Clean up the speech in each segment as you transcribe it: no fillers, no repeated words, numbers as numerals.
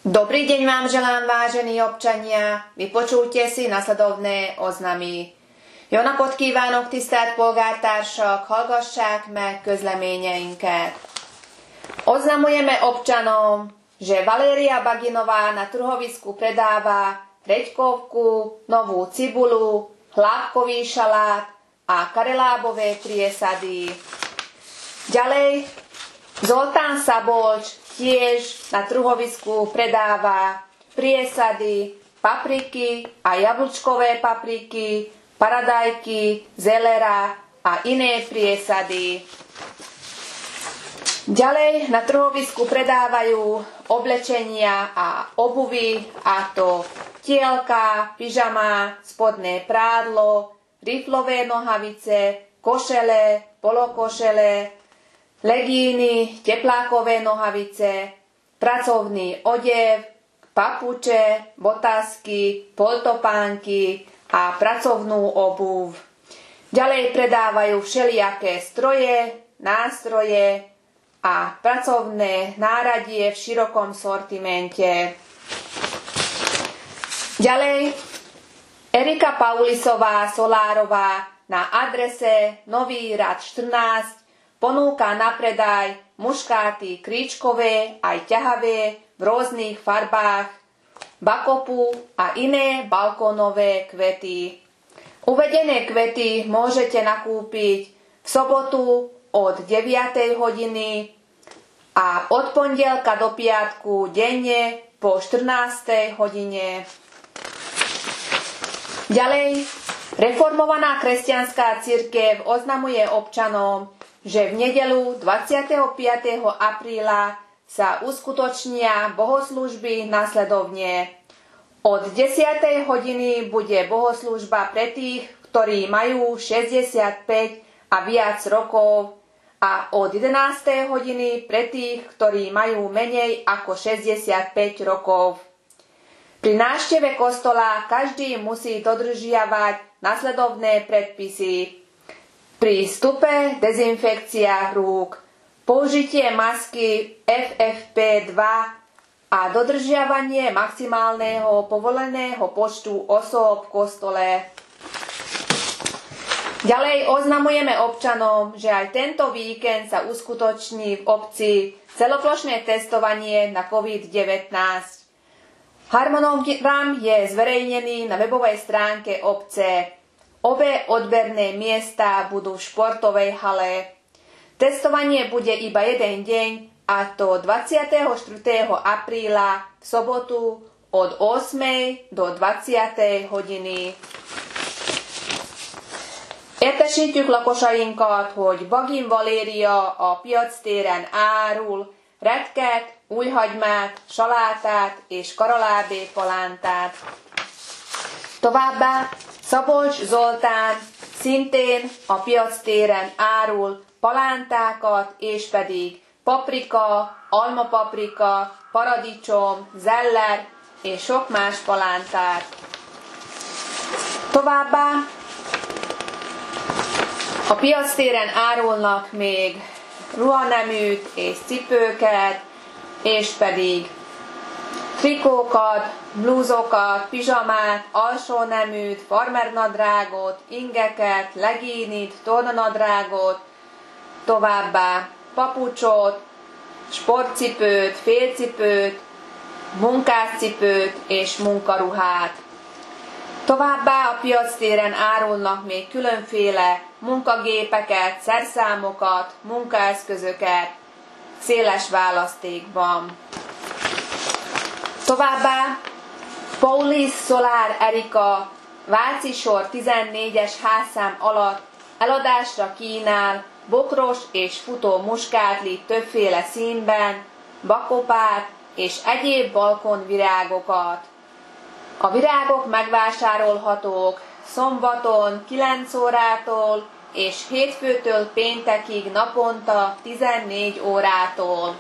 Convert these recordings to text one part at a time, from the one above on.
Dobrý deň vám želám, vážení občania. Vypočujte si nasledovné oznamy. Jön a napot kívánok, tisztelt polgártársak, hallgassák meg közleményeinket. Oznamujeme občanom, že Valéria Baginová na trhovisku predáva reďkovku, novú cibulu, hlávkový šalát a karelábové priesady. Ďalej, Zoltán Szabolcs tiež na trhovisku predáva priesady, papriky a jablčkové papriky, paradajky, zelera a iné priesady. Ďalej na trhovisku predávajú oblečenia a obuvy, a to tielka, pyžama, spodné prádlo, riflové nohavice, košele, polokošele, legíny, teplákové nohavice, pracovný odev, papuče, botázky, poltopánky a pracovnú obuv. Ďalej predávajú všelijaké stroje, nástroje a pracovné náradie v širokom sortimente. Ďalej Erika Paulisová Solárová na adrese Nový rad 14 ponúka na predaj muškáty kríčkové aj ťahavé v rôznych farbách, bakopu a iné balkónové kvety. Uvedené kvety môžete nakúpiť v sobotu od 9. hodiny a od pondelka do piatku denne po 14. hodine. Ďalej, reformovaná kresťanská cirkev oznamuje občanom, že v nedeľu 25. apríla sa uskutočnia bohoslužby nasledovne. Od 10. hodiny bude bohoslužba pre tých, ktorí majú 65 a viac rokov, a od 11. hodiny pre tých, ktorí majú menej ako 65 rokov. Pri návšteve kostola každý musí dodržiavať nasledovné predpisy: pri vstupe dezinfekcia rúk, použitie masky FFP2 a dodržiavanie maximálneho povoleného počtu osôb v kostole. Ďalej oznamujeme občanom, že aj tento víkend sa uskutoční v obci celoplošné testovanie na COVID-19. Harmonogram je zverejnený na webovej stránke obce. Obe odberné miesta budú v športovej hale. Testovanie bude iba jeden deň, a to 24. apríla v sobotu od 8. do 20. hodiny. Értesítjük lakosainkat, hogy Bagin Valéria a piactéren árul retket, újhagymát, salátát és karalábé palántát. Továbbá Szabolcs Zoltán szintén a piactéren árul palántákat, és pedig paprika, almapaprika, paradicsom, zeller és sok más palántát. Továbbá a piactéren árulnak még ruhaneműt és cipőket, és pedig trikókat, blúzokat, pizsamát, alsóneműt, farmernadrágot, ingeket, legínit, tornanadrágot, továbbá papucsot, sportcipőt, félcipőt, munkáscipőt és munkaruhát. Továbbá a piactéren árulnak még különféle munkagépeket, szerszámokat, munkaeszközöket széles választékban. Továbbá Paulis Szolár Erika Váci sor 14-es házszám alatt eladásra kínál bokros és futó muskátlit többféle színben, bakopát és egyéb balkonvirágokat. A virágok megvásárolhatók szombaton 9 órától és hétfőtől péntekig naponta 14 órától.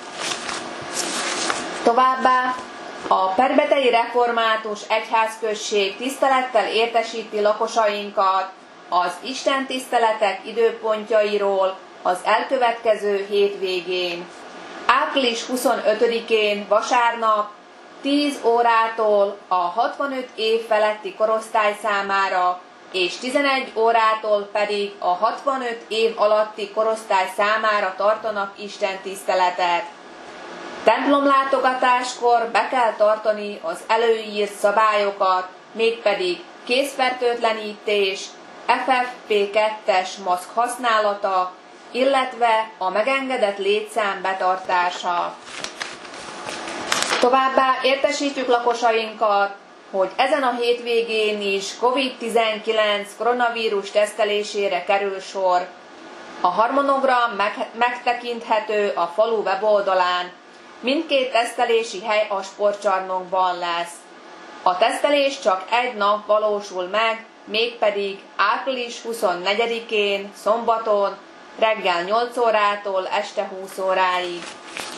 Továbbá a Perbetei Református Egyházközség tisztelettel értesíti lakosainkat az istentiszteletek időpontjairól az elkövetkező hétvégén. Április 25-én vasárnap 10 órától a 65 év feletti korosztály számára, és 11 órától pedig a 65 év alatti korosztály számára tartanak istentiszteletet. Templomlátogatáskor be kell tartani az előírt szabályokat, mégpedig kézfertőtlenítés, FFP2-es maszk használata, illetve a megengedett létszám betartása. Továbbá értesítjük lakosainkat, hogy ezen a hétvégén is COVID-19 koronavírus tesztelésére kerül sor. A harmonogram megtekinthető a falu weboldalán. Mindkét tesztelési hely a sportcsarnokban lesz. A tesztelés csak egy nap valósul meg, mégpedig április 24-én, szombaton, reggel 8 órától este 20 óráig.